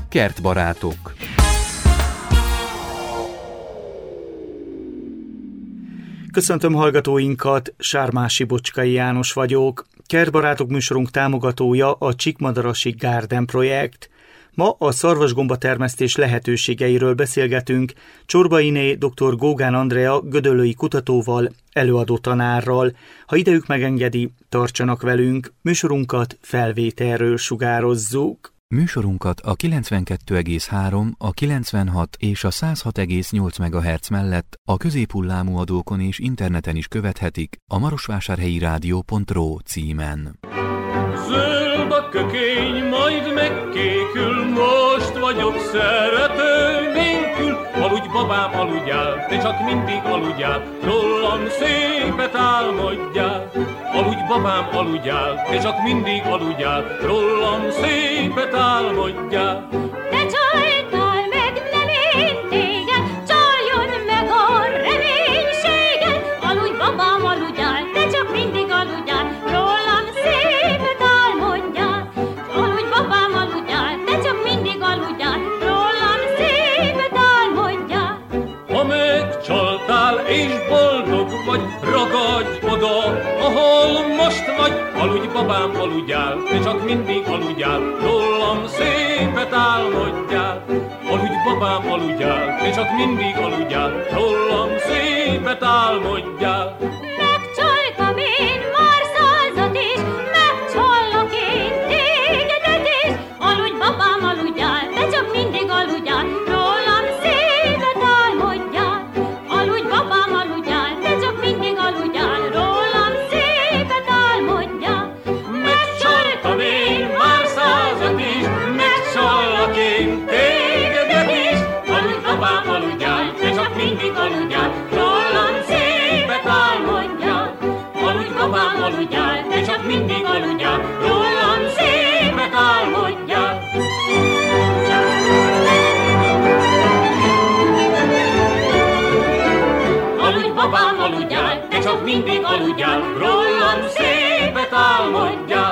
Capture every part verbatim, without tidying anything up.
Kertbarátok. Köszöntöm hallgatóinkat, Sármási Bocskai János vagyok. Kertbarátok műsorunk támogatója a Csíkmadarasi Garden projekt. Ma a szarvasgomba termesztés lehetőségeiről beszélgetünk Csorbainé dr. Gógán Andrea gödöllői kutatóval, előadó tanárral. Ha idejük megengedi, tartsanak velünk, műsorunkat felvételről sugározzuk. Műsorunkat a kilencvenkettő egész három, a kilencvenhat és a száz hat egész nyolc megahertz mellett a középhullámú adókon és interneten is követhetik a marosvásárhelyi rádió pont ro címen. Zöld a kökény, majd megkékül, most vagyok szerető nélkül. Aludj, babám, aludjál, te csak mindig aludjál, rólam szépet álmodjál. Aludj, babám, aludjál, te csak mindig aludjál, rólam szépet álmodjál. Te csaltál meg, nem én téged, csaljon meg a reménységed. Aludj, babám, aludjál, te csak mindig aludjál, rólam szépet álmodjál. Aludj, babám, aludjál, te csak mindig aludjál, rólam szépet álmodjál. Ha megcsaltál és boldog vagy, ragadj oda, ahol most vagy. Aludj, babám, aludjál, te csak mindig aludjál, rólam szépet álmodjál. Aludj, babám, aludjál, te csak mindig aludjál, rólam szépet álmodjál. Megcsaltam én már százat is, megcsallak én tégedet is. Aludj, babám, aludjál, te csak mindig aludjál, rólam szépet álmodjál. Aludj, babám, aludjál, te csak mindig aludjál, rólam szépet álmodjál. Megcsaltam én már százat is, Megcsallak én tégedet is. Aludj, babám, aludjál, te csak mindig aludjál, rólam szépet álmodjál. Aludj, babám, aludjál, te csak mindig aludjál, rólam szépet álmodjál. Aludj, babám, aludjál, te csak mindig aludjál, rólam szépet álmodjál.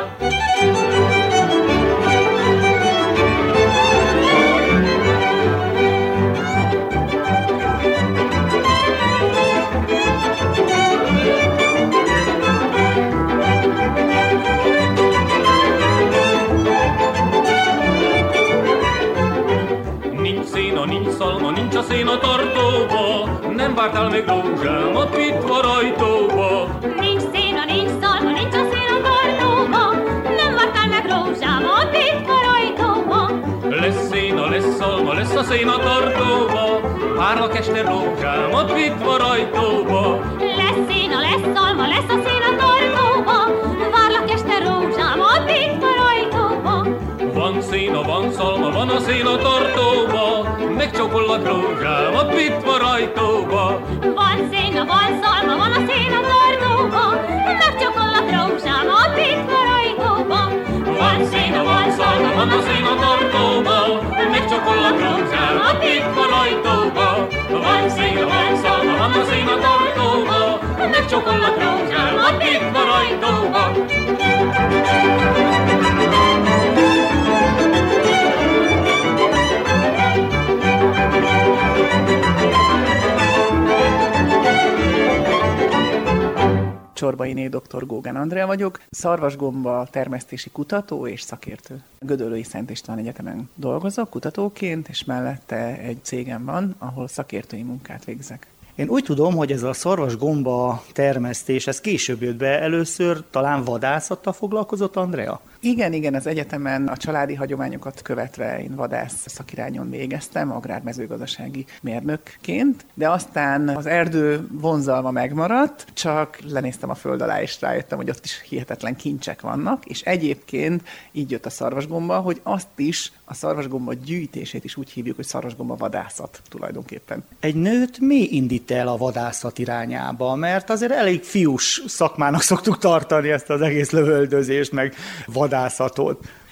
Nincs széna, nincs szalma, nincs a széna tartóba, nem vártál meg rózsám a pitva rajtóba. nincs széna, nincs szalma, nincs a szél a tartóba, nem vártál meg rózsám a titka rajtóba. Lesz széna, lesz szalma, lesz a széna tartóba, várlak este rózsám a pitva rajtóba. Lesz széna, lesz szalma, lesz a szél a tartóba, várlak este rózsám a titka rajtóba. Van széna, van szalma, van a széna tartóba, megcsokollak rózsám a pitva rajtóba. Van széna, van szalma, van a szél a tartóba, megcsokollak rózsám a titka rajtóba. Van széna, van szalma, van a széna tartóba, megcsokollak rózsám a pitva rajtóba. Van széna, van szalma, van a széna tartóba, megcsokollak rózsám a pitva rajtóba. Csorbainé dr. Gógán Andrea vagyok, szarvasgomba termesztési kutató és szakértő. Gödöllői Szent István Egyetemen dolgozok kutatóként, és mellette egy cégem van, ahol szakértői munkát végzek. Én úgy tudom, hogy ez a szarvasgomba termesztés, ez később jött be, először talán vadászattal foglalkozott Andrea? Igen, igen, az egyetemen a családi hagyományokat követve én vadász szakirányon végeztem, agrármezőgazdasági mérnökként, de aztán az erdő vonzalma megmaradt, csak lenéztem a föld alá, és rájöttem, hogy ott is hihetetlen kincsek vannak, és egyébként így jött a szarvasgomba, hogy azt is, a szarvasgomba gyűjtését is úgy hívjuk, hogy szarvasgomba vadászat tulajdonképpen. Egy nőt mi indít el a vadászat irányába? Mert azért elég fiús szakmának szoktuk tartani ezt az egész lövöldözést, meg vadászatot.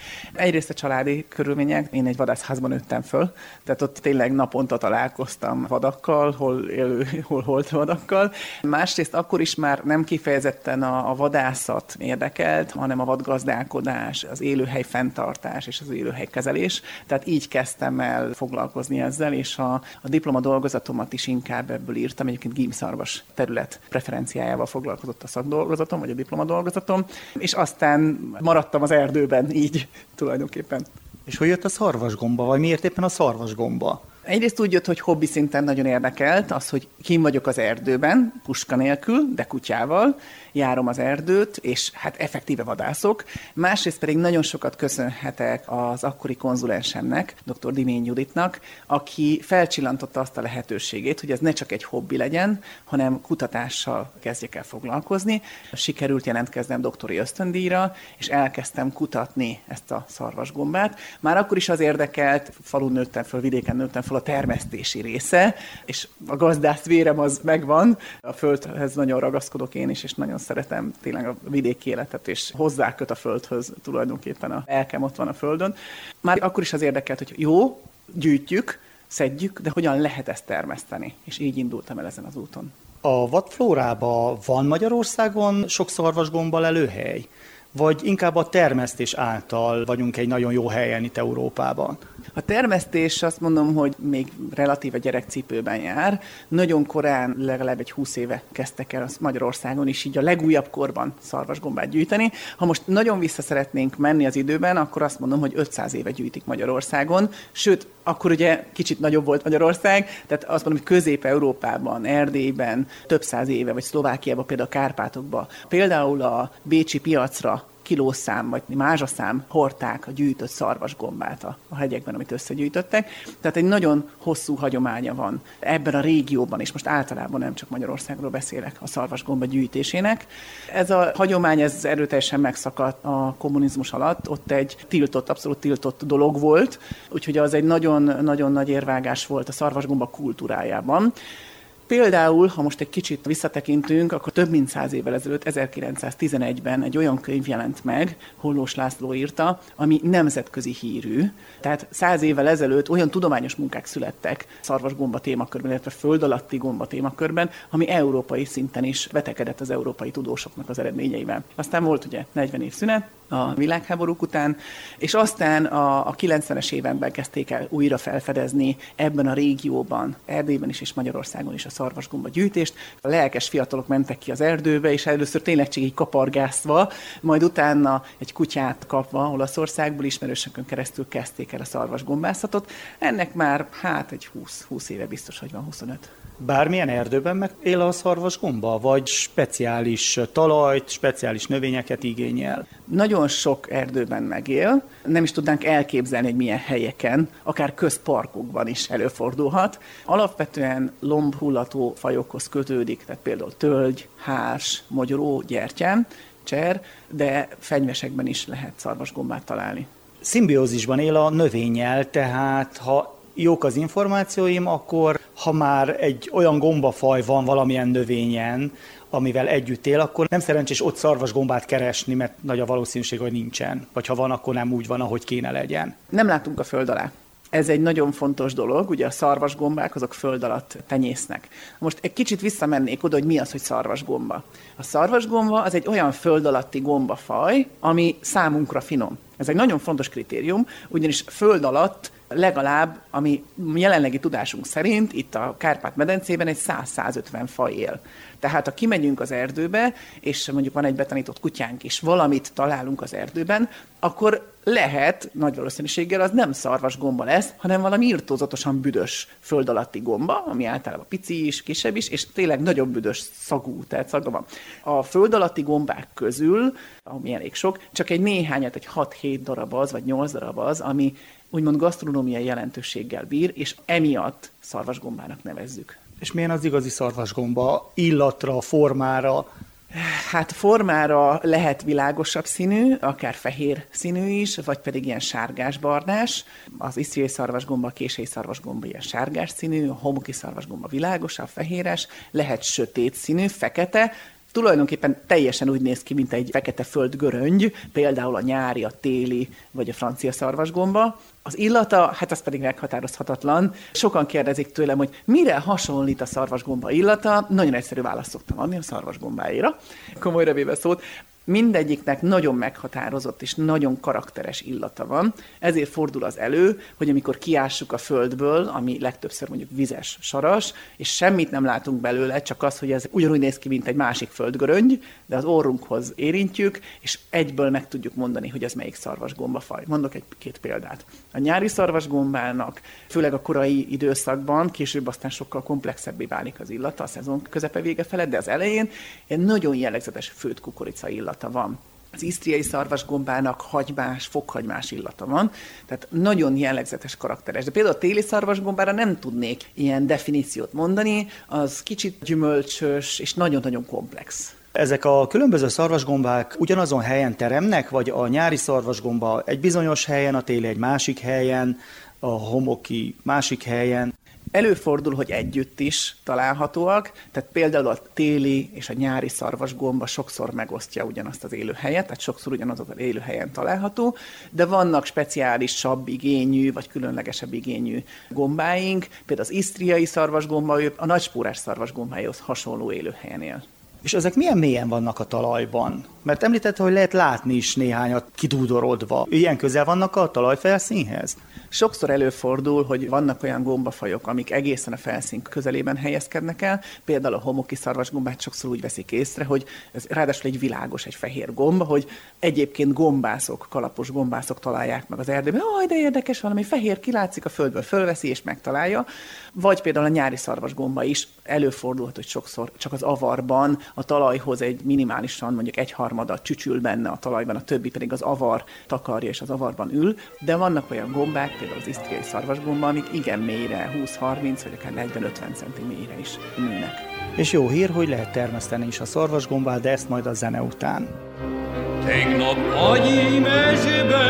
Egyrészt a családi körülmények, én egy vadászházban nőttem föl, tehát ott tényleg naponta találkoztam vadakkal, hol élő, hol holt vadakkal. Másrészt akkor is már nem kifejezetten a, a vadászat érdekelt, hanem a vadgazdálkodás, az élőhely fenntartás és az élőhely kezelés. Tehát így kezdtem el foglalkozni ezzel, és a, a diplomadolgozatomat is inkább ebből írtam. Egyébként gímszarvas terület preferenciájával foglalkozott a szakdolgozatom, vagy a diplomadolgozatom, és aztán maradtam az erdőben így tulajdonképpen. És hogy jött a szarvasgomba, vagy miért éppen a szarvasgomba? Egyrészt úgy jött, hogy hobbi szinten nagyon érdekelt, az, hogy kim vagyok az erdőben, puska nélkül, de kutyával, járom az erdőt, és hát effektíve vadászok. Másrészt pedig nagyon sokat köszönhetek az akkori konzulensemnek, dr. Dimény Juditnak, aki felcsillantotta azt a lehetőségét, hogy ez ne csak egy hobbi legyen, hanem kutatással kezdjek el foglalkozni. Sikerült jelentkeznem doktori ösztöndíjra, és elkezdtem kutatni ezt a szarvasgombát. Már akkor is az érdekelt, falun nőttem föl, vidéken nőttem föl, a termesztési része, és a gazdász vérem az megvan. A földhez nagyon ragaszkodok én is, és nagyon szeretem tényleg a vidéki életet, és hozzáköt a földhöz tulajdonképpen, a lelkem ott van a földön. Már akkor is az érdekelt, hogy jó, gyűjtjük, szedjük, de hogyan lehet ezt termeszteni? És így indultam el ezen az úton. A vadflórában van Magyarországon sok szarvasgomba lelőhely? Vagy inkább a termesztés által vagyunk egy nagyon jó helyen itt Európában? A termesztés azt mondom, hogy még relatíve gyerekcipőben jár. Nagyon korán, legalább egy húsz éve kezdtek el Magyarországon is így a legújabb korban szarvasgombát gyűjteni. Ha most nagyon vissza szeretnénk menni az időben, akkor azt mondom, hogy ötszáz éve gyűjtik Magyarországon. Sőt, akkor ugye kicsit nagyobb volt Magyarország, tehát azt mondom, hogy Közép-Európában, Erdélyben több száz éve, vagy Szlovákiában, például a Kárpátokban. Például a bécsi piacra kilószám vagy mázsaszám hordták a gyűjtött szarvasgombát a, a hegyekben, amit összegyűjtöttek. Tehát egy nagyon hosszú hagyománya van ebben a régióban, és most általában nem csak Magyarországról beszélek a szarvasgomba gyűjtésének. Ez a hagyomány, ez erőteljesen megszakadt a kommunizmus alatt, ott egy tiltott, abszolút tiltott dolog volt, úgyhogy az egy nagyon-nagyon nagy érvágás volt a szarvasgomba kultúrájában. Például, ha most egy kicsit visszatekintünk, akkor több mint száz évvel ezelőtt, ezerkilencszáztizenegyben egy olyan könyv jelent meg, Hollós László írta, ami nemzetközi hírű. Tehát száz évvel ezelőtt olyan tudományos munkák születtek szarvasgomba témakörben, illetve föld alatti gomba témakörben, ami európai szinten is vetekedett az európai tudósoknak az eredményeivel. Aztán volt ugye negyven év szünet a világháborúk után, és aztán a, a kilencvenes években kezdték el újra felfedezni ebben a régióban, Erdélyben is és Magyarországon is a szarvasgomba gyűjtést. A lelkes fiatalok mentek ki az erdőbe, és először tényleg csak így kapargászva, majd utána egy kutyát kapva Olaszországból ismerősökön keresztül kezdték el a szarvasgombászatot. Ennek már hát egy húsz, húsz éve biztos, hogy van, huszonöt. Bármilyen erdőben meg él a szarvasgomba, vagy speciális talajt, speciális növényeket igényel? Nagyon sok erdőben megél. Nem is tudnánk elképzelni, hogy milyen helyeken, akár közparkokban is előfordulhat. Alapvetően lombhullató fajokhoz kötődik, tehát például tölgy, hárs, mogyoró, gyertyám, cser, de fenyvesekben is lehet szarvasgombát találni. Szimbiózisban él a növényel, tehát ha jók az információim, akkor ha már egy olyan gombafaj van valamilyen növényen, amivel együtt él, akkor nem szerencsés ott szarvasgombát keresni, mert nagy a valószínűség, hogy nincsen. Vagy ha van, akkor nem úgy van, ahogy kéne legyen. Nem látunk a föld alá. Ez egy nagyon fontos dolog, ugye a szarvasgombák azok föld alatt tenyésznek. Most egy kicsit visszamennék oda, hogy mi az, hogy szarvasgomba. A szarvasgomba az egy olyan föld alatti gombafaj, ami számunkra finom. Ez egy nagyon fontos kritérium, ugyanis föld alatt legalább, ami jelenlegi tudásunk szerint itt a Kárpát-medencében egy száz-százötven faj él. Tehát ha kimegyünk az erdőbe, és mondjuk van egy betanított kutyánk, és valamit találunk az erdőben, akkor lehet, nagy valószínűséggel az nem szarvasgomba lesz, hanem valami irtózatosan büdös föld alatti gomba, ami általában pici is, kisebb is, és tényleg nagyobb büdös szagú, tehát szaga van. A föld alatti gombák közül, ami elég sok, csak egy néhányat, egy hat-hét darab az, vagy nyolc darab az, ami úgymond gasztronómiai jelentőséggel bír, és emiatt szarvasgombának nevezzük. És milyen az igazi szarvasgomba? Illatra, formára? Hát formára lehet világosabb színű, akár fehér színű is, vagy pedig ilyen sárgás-barnás. Az isztriai szarvasgomba, a kései szarvasgomba ilyen sárgás színű, a homoki szarvasgomba világosabb, fehéres, lehet sötét színű, fekete, tulajdonképpen teljesen úgy néz ki, mint egy fekete földgöröngy, például a nyári, a téli vagy a francia szarvasgomba. Az illata, hát az pedig meghatározhatatlan. Sokan kérdezik tőlem, hogy mire hasonlít a szarvasgomba illata. Nagyon egyszerű választ szoktam adni a szarvasgombáira. Komolyra véve szót. Mindegyiknek nagyon meghatározott és nagyon karakteres illata van, ezért fordul az elő, hogy amikor kiássuk a földből, ami legtöbbször mondjuk vizes saras, és semmit nem látunk belőle, csak az, hogy ez ugyanúgy néz ki, mint egy másik földgöröngy, de az orrunkhoz érintjük, és egyből meg tudjuk mondani, hogy ez melyik szarvasgombafaj. Mondok egy-két példát. A nyári szarvasgombának, főleg a korai időszakban, később aztán sokkal komplexebbé válik az illata, a szezon közepe vége felett, de az elején egy nagyon jellegzetes főtt kukorica illata van. Az isztriai szarvasgombának hagymás, fokhagymás illata van, tehát nagyon jellegzetes, karakteres. De például a téli szarvasgombára nem tudnék ilyen definíciót mondani, az kicsit gyümölcsös és nagyon-nagyon komplex. Ezek a különböző szarvasgombák ugyanazon helyen teremnek, vagy a nyári szarvasgomba egy bizonyos helyen, a téli egy másik helyen, a homoki másik helyen? Előfordul, hogy együtt is találhatóak, tehát például a téli és a nyári szarvasgomba sokszor megosztja ugyanazt az élőhelyet, tehát sokszor ugyanazon az élőhelyen található, de vannak speciálisabb igényű, vagy különlegesebb igényű gombáink, például az isztriai szarvasgomba, a nagyspórás szarvasgombához hasonló élőhelyen él. És ezek milyen mélyen vannak a talajban? Mert említette, hogy lehet látni is néhányat kidúdorodva. Ilyen közel vannak a talajfelszínhez? Sokszor előfordul, hogy vannak olyan gombafajok, amik egészen a felszín közelében helyezkednek el. Például a homoki szarvasgombát sokszor úgy veszik észre, hogy ez ráadásul egy világos, egy fehér gomba, hogy egyébként gombászok, kalapos gombászok találják meg az erdőben. Aj, de érdekes, valami fehér kilátszik a földből, fölveszi és megtalálja. Vagy például a nyári szarvasgomba is előfordulhat, hogy sokszor csak az avarban a talajhoz egy minimálisan, mondjuk egyharmada csücsül benne a talajban, a többi pedig az avar takarja és az avarban ül, de vannak olyan gombák, például az isztriai szarvasgomba, amik igen mélyre, húsz-harminc vagy akár negyven-ötven centi mélyre is nőnek. És jó hír, hogy lehet termeszteni is a szarvasgombát, de ezt majd a zene után. Tegnap agyi mezőbe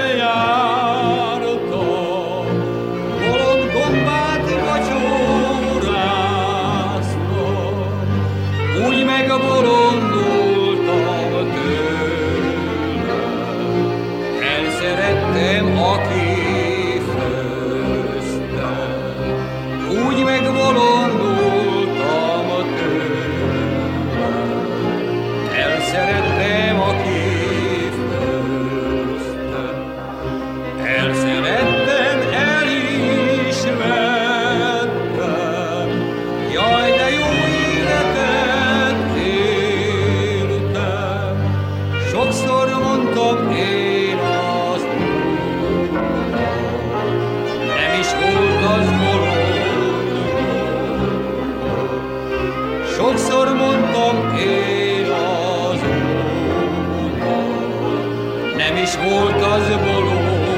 jártam, bolond gombát vacsoráztam, úgy megbolondultam tőle, elszerettem, aki főzte, úgy megbolondultam tőle, elszerettem, aki főzte, elszerettem, elismertem, jaj, de jó életet éltem, sokszor mondtam én az úrnak, nem is volt az bolond, sokszor mondtam én az úrnak, nem is volt az bolond.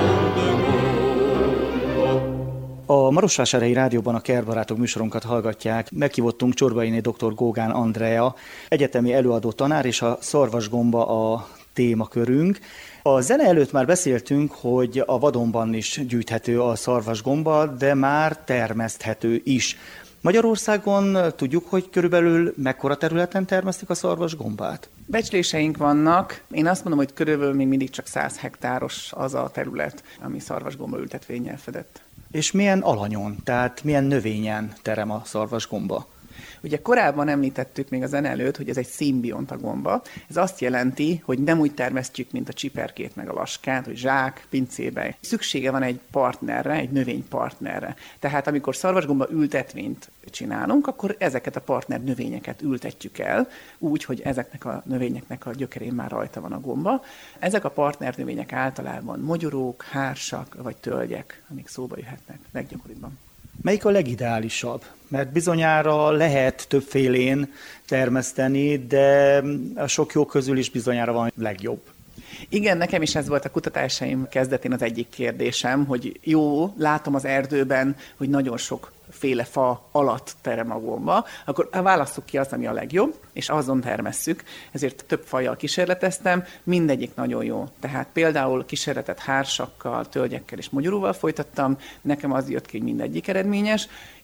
A Marosvásárhelyi Rádióban a Kertbarátok műsorunkat hallgatják. Meghívottunk Csorbainé dr. Gógán Andrea, egyetemi előadó tanár, és a szarvasgomba a témakörünk. A zene előtt már beszéltünk, hogy a vadonban is gyűjthető a szarvasgomba, de már termeszthető is. Magyarországon tudjuk, hogy körülbelül mekkora területen termesztik a szarvasgombát? Becsléseink vannak. Én azt mondom, hogy körülbelül még mindig csak száz hektáros az a terület, ami szarvasgomba ültetvénnyel fedett. És milyen alanyon, tehát milyen növényen terem a szarvasgomba? Ugye korábban említettük még a zene előtt, hogy ez egy szimbionta gomba. Ez azt jelenti, hogy nem úgy termesztjük, mint a csiperkét meg a laskát, hogy zsák, pincébe. Szüksége van egy partnerre, egy növénypartnerre. Tehát amikor szarvasgomba ültetvényt csinálunk, akkor ezeket a partner növényeket ültetjük el, úgy, hogy ezeknek a növényeknek a gyökerén már rajta van a gomba. Ezek a partner növények általában mogyorók, hársak vagy tölgyek, amik szóba jöhetnek leggyakoribbban. Melyik a legideálisabb? Mert bizonyára lehet többfélén termeszteni, de a sok jó közül is bizonyára van legjobb. Igen, nekem is ez volt a kutatásaim kezdetén az egyik kérdésem, hogy jó, látom az erdőben, hogy nagyon sok féle fa alatt terem a gomba, akkor válasszuk ki azt, ami a legjobb, és azon termesszük. Ezért több fajjal kísérleteztem, mindegyik nagyon jó. Tehát például kísérletet hársakkal, tölgyekkel és mogyoróval folytattam, nekem az jött ki, hogy mindegyik eredményes,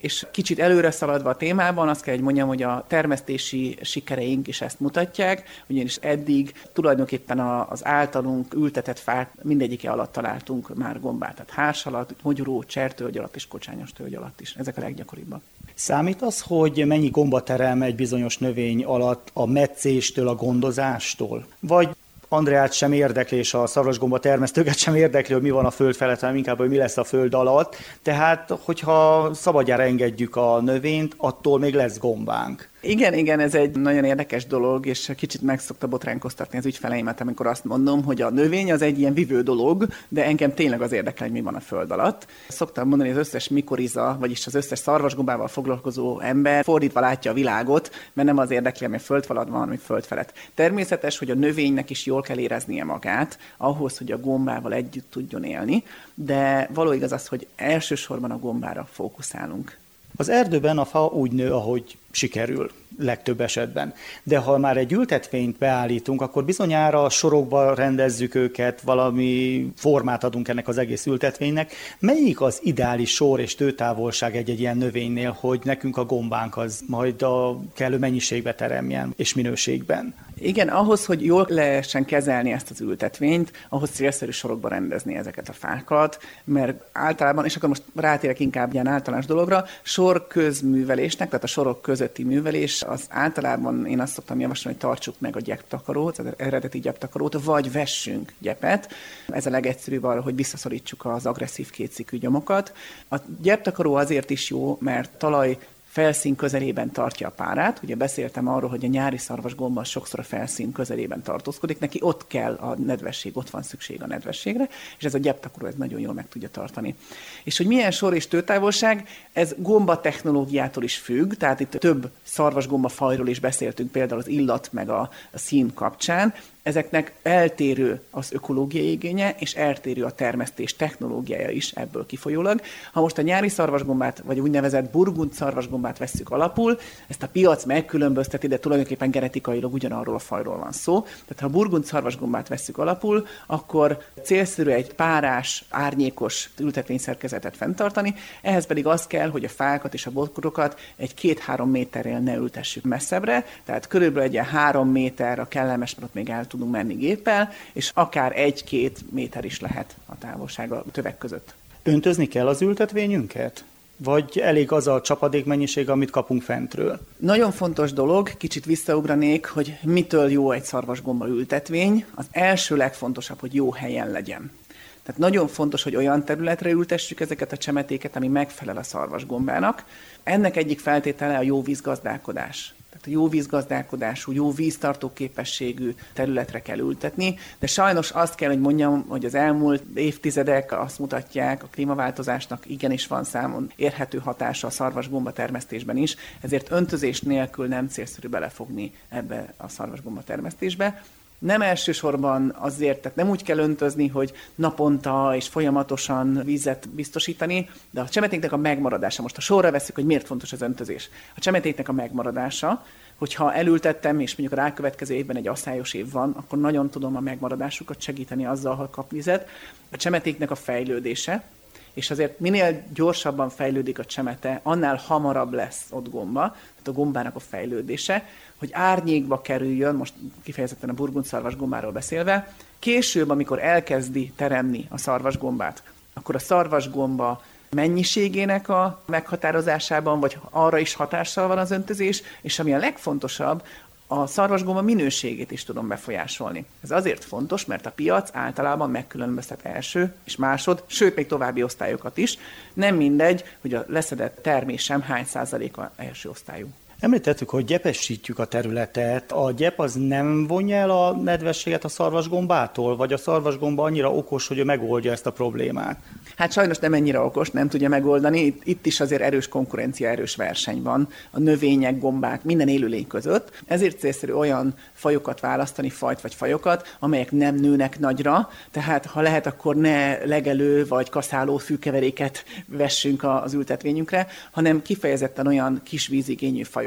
És kicsit előre szaladva a témában, azt kell, hogy mondjam, hogy a termesztési sikereink is ezt mutatják, ugyanis eddig tulajdonképpen az általunk ültetett fák mindegyike alatt találtunk már gombát, tehát hárs alatt, mogyoró, csertölgy alatt és kocsányos tölgy alatt is. Ezek a leggyakoribbak. Számít az, hogy mennyi gomba terem egy bizonyos növény alatt a metszéstől, a gondozástól? Vagy Andreát sem érdekli, és a szarvasgomba termesztőket sem érdekli, hogy mi van a föld felett, hanem inkább, hogy mi lesz a föld alatt. Tehát, hogyha szabadjára engedjük a növényt, attól még lesz gombánk. Igen, igen, ez egy nagyon érdekes dolog, és kicsit meg szokta botránkoztatni az ügyfeleimet, amikor azt mondom, hogy a növény az egy ilyen vivő dolog, de engem tényleg az érdekel, hogy mi van a föld alatt. Szoktam mondani, hogy az összes mikoriza, vagyis az összes szarvasgombával foglalkozó ember fordítva látja a világot, mert nem az érdekli, ami föld alatt van, ami föld felett. Természetes, hogy a növénynek is jól kell éreznie magát, ahhoz, hogy a gombával együtt tudjon élni, de való igaz az, hogy elsősorban a gombára fókuszálunk. Az erdőben a fa úgy nő, ahogy sikerül legtöbb esetben. De ha már egy ültetvényt beállítunk, akkor bizonyára sorokba rendezzük őket, valami formát adunk ennek az egész ültetvénynek. Melyik az ideális sor és tőtávolság egy-egy ilyen növénynél, hogy nekünk a gombánk az majd a kellő mennyiségbe teremjen és minőségben? Igen, ahhoz, hogy jól lehessen kezelni ezt az ültetvényt, ahhoz célszerű sorokba rendezni ezeket a fákat, mert általában, és akkor most rátérek inkább ilyen általános dologra, sor közművelésnek, tehát a sorok közötti művelés, az általában én azt szoktam javasolni, hogy tartsuk meg a gyeptakarót, az eredeti gyeptakarót, vagy vessünk gyepet. Ez a legegyszerűbb arra, hogy visszaszorítsuk az agresszív kétszikű gyomokat. A gyeptakaró azért is jó, mert talaj felszín közelében tartja a párát. Ugye beszéltem arról, hogy a nyári szarvasgomba sokszor a felszín közelében tartózkodik, neki ott kell a nedvesség, ott van szükség a nedvességre, és ez a gyeptakaró ez nagyon jól meg tudja tartani. És hogy milyen sor és tőtávolság, ez gomba technológiától is függ, tehát itt több szarvasgomba fajról is beszéltünk, például az illat meg a, a szín kapcsán. Ezeknek eltérő az ökológiai igénye, és eltérő a termesztés technológiája is ebből kifolyólag. Ha most a nyári szarvasgombát, vagy úgynevezett burgund szarvasgombát vesszük alapul, ezt a piac megkülönbözteti, de tulajdonképpen genetikailag ugyanarról a fajról van szó. Tehát ha a burgund szarvasgombát vesszük alapul, akkor célszerű egy párás, árnyékos ültetvényszerkezetet fenntartani, ehhez pedig az kell, hogy a fákat és a bokrokat egy két-három méterrel ne ültessük messzebbre, tehát körülbelül egy ilyen három méter a kellemes, mert még el tudunk menni géppel, és akár egy-két méter is lehet a távolság a tövek között. Öntözni kell az ültetvényünket? Vagy elég az a csapadékmennyiség, amit kapunk fentről? Nagyon fontos dolog, kicsit visszaugranék, hogy mitől jó egy szarvasgomba ültetvény. Az első legfontosabb, hogy jó helyen legyen. Tehát nagyon fontos, hogy olyan területre ültessük ezeket a csemetéket, ami megfelel a szarvasgombának. Ennek egyik feltétele a jó vízgazdálkodás. Tehát a jó vízgazdálkodású, jó víztartó képességű területre kell ültetni, de sajnos azt kell, hogy mondjam, hogy az elmúlt évtizedek azt mutatják, a klímaváltozásnak igenis van számon érhető hatása a szarvasgomba termesztésben is, ezért öntözés nélkül nem célszerű belefogni ebbe a szarvasgomba termesztésbe. Nem elsősorban azért, tehát nem úgy kell öntözni, hogy naponta és folyamatosan vízet biztosítani, de a csemetéknek a megmaradása, most a sorra veszük, hogy miért fontos az öntözés. A csemetéknek a megmaradása, hogyha elültettem, és mondjuk a rákövetkező évben egy asszályos év van, akkor nagyon tudom a megmaradásukat segíteni azzal, ha kap vizet. A csemetéknek a fejlődése, és azért minél gyorsabban fejlődik a csemete, annál hamarabb lesz ott gomba, tehát a gombának a fejlődése, hogy árnyékba kerüljön, most kifejezetten a burgund szarvasgombáról beszélve, később, amikor elkezdi teremni a szarvasgombát, akkor a szarvasgomba mennyiségének a meghatározásában, vagy arra is hatással van az öntözés, és ami a legfontosabb, a szarvasgomba minőségét is tudom befolyásolni. Ez azért fontos, mert a piac általában megkülönböztet első és másod, sőt még további osztályokat is. Nem mindegy, hogy a leszedett termésem hány százaléka első osztályú. Említettük, hogy gyepesítjük a területet. A gyep az nem vonja el a nedvességet a szarvasgombától, vagy a szarvasgomba annyira okos, hogy ő megoldja ezt a problémát? Hát sajnos nem ennyire okos, nem tudja megoldani. Itt, itt is azért erős konkurencia, erős verseny van a növények, gombák, minden élőlény között. Ezért célszerű olyan fajokat választani, fajt vagy fajokat, amelyek nem nőnek nagyra, tehát ha lehet, akkor ne legelő vagy kaszáló fűkeveréket vessünk az ültetvényünkre, hanem kifejezetten olyan kis vízigényű fajok,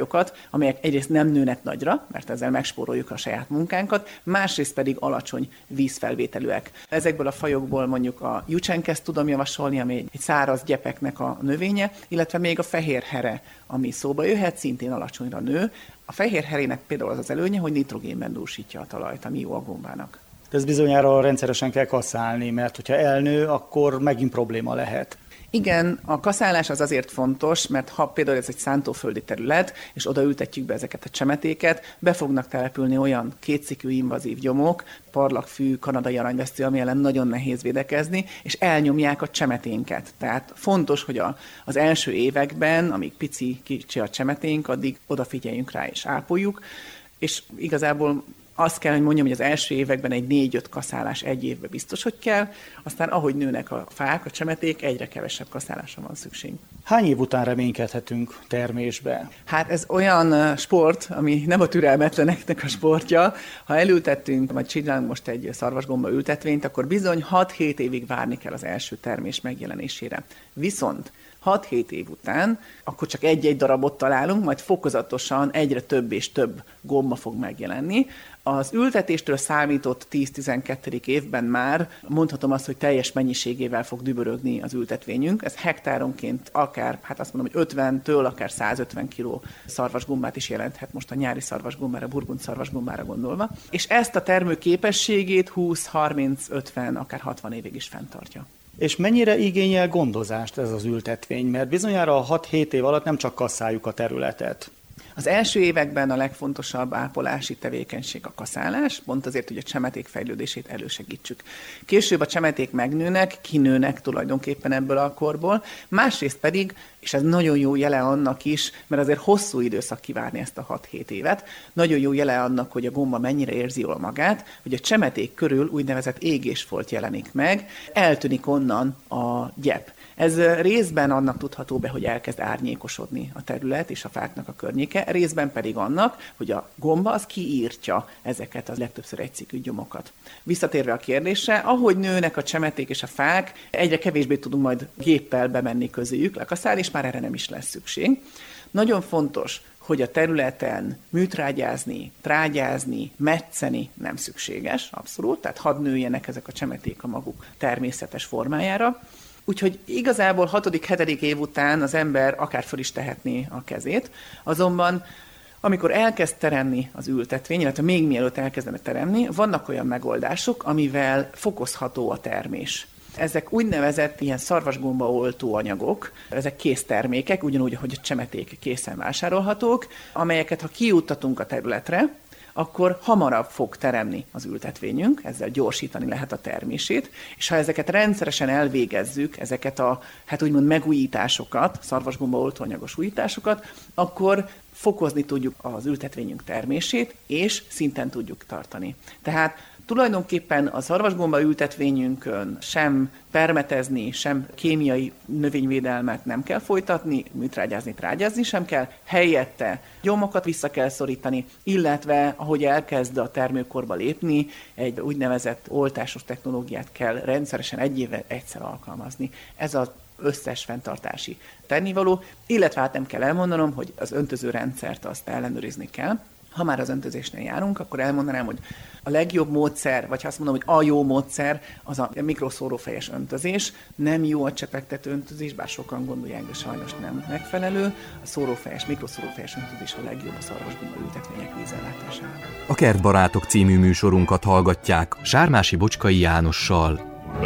fajokat, amelyek egyrészt nem nőnek nagyra, mert ezzel megspóroljuk a saját munkánkat, másrészt pedig alacsony vízfelvételűek. Ezekből a fajokból mondjuk a jucsenkeszt tudom javasolni, ami egy száraz gyepeknek a növénye, illetve még a fehér here, ami szóba jöhet, szintén alacsonyra nő. A fehér herének például az az előnye, hogy nitrogénben dúsítja a talajt, ami jó a gombának. Ez bizonyára rendszeresen kell kaszálni, mert hogyha elnő, akkor megint probléma lehet. Igen, a kaszálás az azért fontos, mert ha például ez egy szántóföldi terület, és oda ültetjük be ezeket a csemetéket, be fognak települni olyan kétszikű invazív gyomok, parlagfű, kanadai aranyvesztő, ami ellen nagyon nehéz védekezni, és elnyomják a csemeténket. Tehát fontos, hogy a, az első években, amíg pici, kicsi a csemeténk, addig odafigyeljünk rá és ápoljuk, és igazából azt kell, hogy mondjam, hogy az első években egy négy-öt kaszálás egy évben biztos, hogy kell, aztán ahogy nőnek a fák, a csemeték, egyre kevesebb kaszálásra van szükség. Hány év után reménykedhetünk termésbe? Hát ez olyan sport, ami nem a türelmetleneknek a sportja. Ha elültettünk, vagy csinálunk most egy szarvasgomba ültetvényt, akkor bizony hat-hét évig várni kell az első termés megjelenésére. Viszont hat-hét év után, akkor csak egy-egy darabot találunk, majd fokozatosan egyre több és több gomba fog megjelenni. Az ültetéstől számított tíz-tizenkettedik évben már mondhatom azt, hogy teljes mennyiségével fog dübörögni az ültetvényünk. Ez hektáronként akár, hát azt mondom, hogy ötventől akár százötven kiló szarvasgombát is jelenthet, most a nyári szarvasgombára, burgund szarvasgombára gondolva. És ezt a termő képességét húsz, harminc, ötven, akár hatvan évig is fenntartja. És mennyire igényel gondozást ez az ültetvény? Mert bizonyára a hat-hét év alatt nem csak kasszáljuk a területet. Az első években a legfontosabb ápolási tevékenység a kaszálás, pont azért, hogy a csemeték fejlődését elősegítsük. Később a csemeték megnőnek, kinőnek tulajdonképpen ebből a korból, másrészt pedig, és ez nagyon jó jele annak is, mert azért hosszú időszak kivárni ezt a hat-hét évet, nagyon jó jele annak, hogy a gomba mennyire érzi jól magát, hogy a csemeték körül úgynevezett égésfolt jelenik meg, eltűnik onnan a gyep. Ez részben annak tudható be, hogy elkezd árnyékosodni a terület és a fáknak a környéke, részben pedig annak, hogy a gomba az kiírtja ezeket a legtöbbször egyszikű gyomokat. Visszatérve a kérdésre, ahogy nőnek a csemeték és a fák, egyre kevésbé tudunk majd géppel bemenni közéjük, lekaszálni, és már erre nem is lesz szükség. Nagyon fontos, hogy a területen műtrágyázni, trágyázni, metszeni nem szükséges, abszolút, tehát hadd nőjenek ezek a csemeték a maguk természetes formájára. Úgyhogy igazából hatodik-hetedik év után az ember akár föl is tehetné a kezét, azonban amikor elkezd teremni az ültetvény, illetve még mielőtt elkezdene teremni, vannak olyan megoldások, amivel fokozható a termés. Ezek úgynevezett ilyen szarvasgomba oltó anyagok, ezek késztermékek, ugyanúgy, ahogy a csemeték készen vásárolhatók, amelyeket ha kijuttatunk a területre, akkor hamarabb fog teremni az ültetvényünk, ezzel gyorsítani lehet a termését, és ha ezeket rendszeresen elvégezzük, ezeket a, hát úgymond megújításokat, szarvasgomba oltóanyagos újításokat, akkor fokozni tudjuk az ültetvényünk termését, és szinten tudjuk tartani. Tehát tulajdonképpen a szarvasgomba ültetvényünkön sem permetezni, sem kémiai növényvédelmet nem kell folytatni, műtrágyázni, trágyázni sem kell, helyette gyomokat vissza kell szorítani, illetve ahogy elkezd a termőkorba lépni, egy úgynevezett oltásos technológiát kell rendszeresen egy éve egyszer alkalmazni. Ez az összes fenntartási tennivaló, illetve hát nem kell elmondanom, hogy az öntöző rendszert azt ellenőrizni kell. Ha már az öntözésnél járunk, akkor elmondanám, hogy a legjobb módszer, vagy azt mondom, hogy a jó módszer, az a mikroszórófejes öntözés. Nem jó a csepegtető öntözés, bár sokan gondolják, de sajnos nem megfelelő. A szórófejes, mikroszórófejes öntözés a legjobb a szarvasgomba ültetvények vízellátására. A Kertbarátok című műsorunkat hallgatják Sármási Bocskai Jánossal.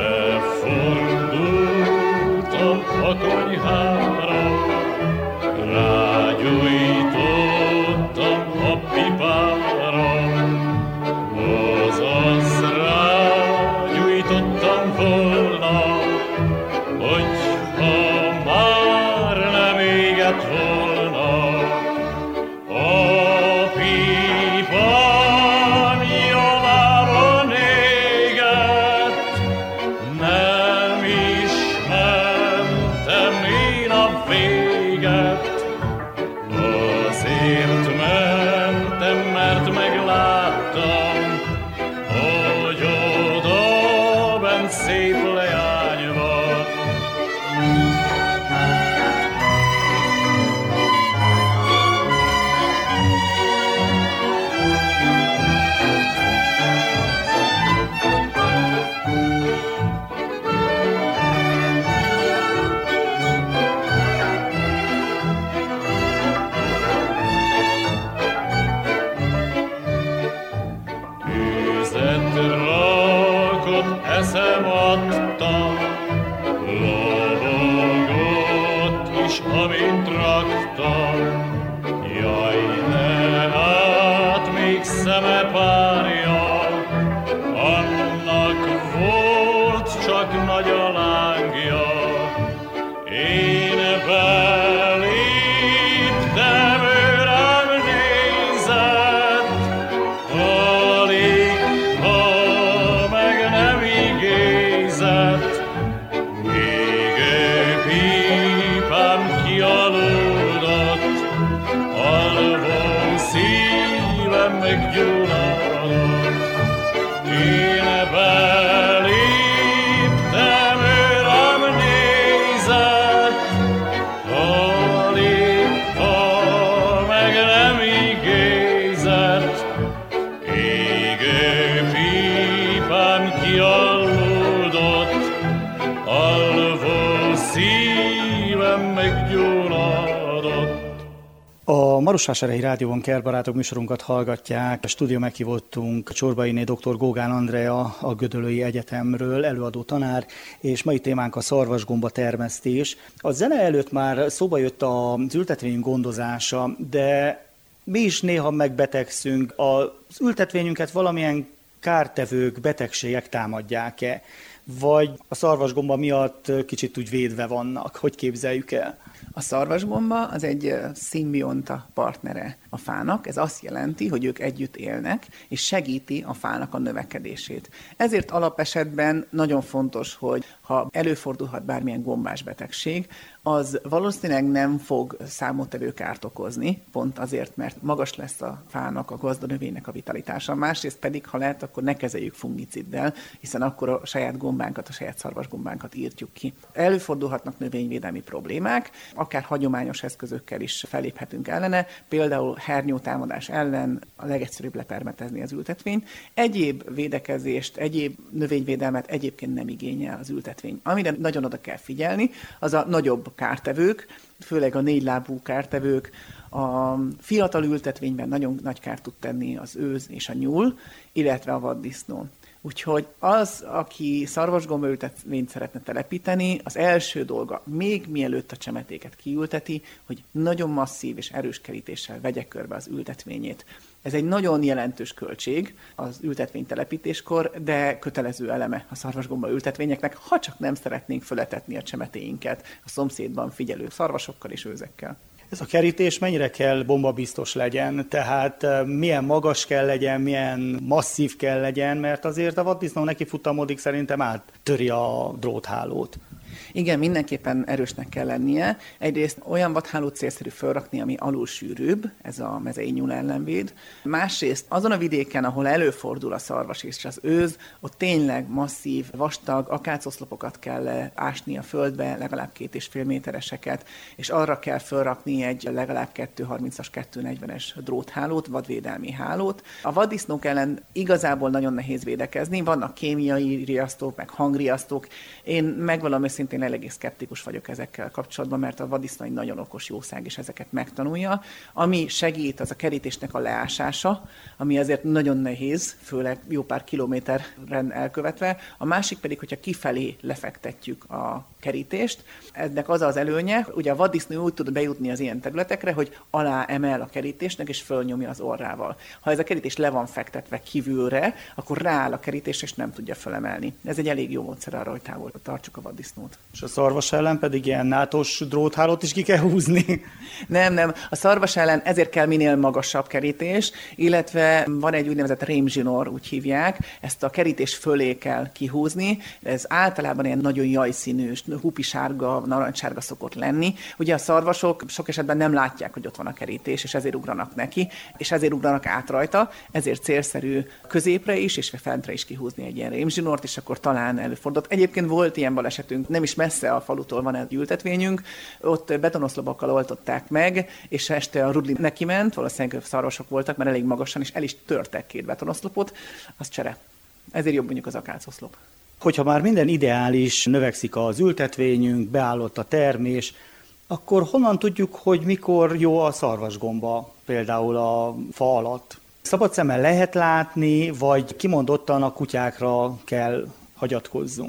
Befordultam a konyhára, rágyújtottam a pipára, azaz rágyújtottam volna, hogy ha már nem égett volna a pipám javában égett, nem ismertem én a véget. Azért mentem, mert megláttam, hogy oda bent szép leány van. párja, annak volt csak nagy a lángja. Én beléptem, ő rám nézett, alig, ha meg nem igézett. Égő pípám kialudott, alvó szívem meggyulladott. Én beléptem, ő rám nézett, alig, ha meg nem igézett. Égő pípám kialudott, alvó szívem meggyulladott. A Marosvásárhelyi Rádióban Kertbarátok műsorunkat hallgatják. A stúdió meghívottunk Csorbainé dr. Gógán Andrea, a Gödöllői Egyetemről, előadó tanár, és mai témánk a szarvasgomba termesztés. A zene előtt már szóba jött az ültetvényünk gondozása, de mi is néha megbetegszünk. Az ültetvényünket valamilyen kártevők, betegségek támadják-e? Vagy a szarvasgomba miatt kicsit úgy védve vannak? Hogy képzeljük el? A szarvasgomba az egy szimbionta partnere a fának, ez azt jelenti, hogy ők együtt élnek, és segíti a fának a növekedését. Ezért alapesetben nagyon fontos, hogy ha előfordulhat bármilyen gombás betegség, az valószínűleg nem fog számottevő kárt okozni, pont azért, mert magas lesz a fának, a gazdanövénynek a vitalitása. Másrészt pedig, ha lehet, akkor ne kezeljük fungiciddel, hiszen akkor a saját gombánkat, a saját szarvasgombánkat írtjuk ki. Előfordulhatnak növényvédelmi problémák, akár hagyományos eszközökkel is feléphetünk ellene, például hernyótámadás ellen a legegyszerűbb lepermetezni az ültetvényt. Egyéb védekezést, egyéb növényvédelmet egyébként nem igényel az ültetvény. Amire nagyon oda kell figyelni, az a nagyobb kártevők, főleg a négylábú kártevők. A fiatal ültetvényben nagyon nagy kárt tud tenni az őz és a nyúl, illetve a vaddisznó. Úgyhogy az, aki szarvasgomba ültetvényt szeretne telepíteni, az első dolga, még mielőtt a csemetéket kiülteti, hogy nagyon masszív és erős kerítéssel vegye körbe az ültetvényét. Ez egy nagyon jelentős költség az ültetvény telepítéskor, de kötelező eleme a szarvasgomba ültetvényeknek, ha csak nem szeretnénk föletetni a csemetéinket a szomszédban figyelő szarvasokkal és őzekkel. Ez a kerítés mennyire kell bombabiztos legyen, tehát milyen magas kell legyen, milyen masszív kell legyen, mert azért a vaddisznó neki futamodik, szerintem áttöri a dróthálót. Igen, mindenképpen erősnek kell lennie. Egyrészt olyan vadhálót célszerű felrakni, ami alul sűrűbb, ez a mezei nyúl ellenvéd. Másrészt azon a vidéken, ahol előfordul a szarvas és az őz, ott tényleg masszív, vastag akácoszlopokat kell ásni a földbe, legalább két és fél métereseket, és arra kell felrakni egy legalább kettő harmincas, kettő negyvenes dróthálót, vadvédelmi hálót. A vaddisznók ellen igazából nagyon nehéz védekezni, vannak kémiai riasztók, meg hangriasztók. Én megvalom őszintén eléggé szkeptikus vagyok ezekkel kapcsolatban, mert a vaddisznó egy nagyon okos jószág, és ezeket megtanulja. Ami segít, az a kerítésnek a leásása, ami azért nagyon nehéz, főleg jó pár kilométeren elkövetve. A másik pedig, hogyha kifelé lefektetjük a kerítést. Ennek az az előnye, ugye a vaddisznó úgy tud bejutni az ilyen területekre, hogy alá emel a kerítésnek, és fölnyomja az orrával. Ha ez a kerítés le van fektetve kívülre, akkor rááll a kerítés, és nem tudja fölemelni. Ez egy elég jó módszer arra, hogy távol tartsuk a vaddisznót. És a szarvas ellen pedig ilyen nátos dróthálót is ki kell húzni? Nem, nem. A szarvas ellen ezért kell minél magasabb kerítés, illetve van egy úgynevezett rémzsinór, úgy hívják, ezt a kerítés fölé kell kihúzni. Ez általában ilyen nagyon jajszínű, hupisárga, narancssárga szokott lenni. Ugye a szarvasok sok esetben nem látják, hogy ott van a kerítés, és ezért ugranak neki, és ezért ugranak át rajta, ezért célszerű középre is, és fentre is kihúzni egy ilyen rémzsinort, és akkor talán előfordult. Egyébként volt ilyen balesetünk, nem is messze a falutól van egy ültetvényünk, ott betonoszlopokkal oltották meg, és este a rudli neki ment, valószínűleg szarvasok voltak, mert elég magasan, és el is törtek két betonoszlopot, az csere. Ezért jobb mondjuk az akácoszlop. Hogyha már minden ideális, növekszik az ültetvényünk, beállott a termés, akkor honnan tudjuk, hogy mikor jó a szarvasgomba, például a fa alatt? Szabad szemmel lehet látni, vagy kimondottan a kutyákra kell hagyatkozzunk?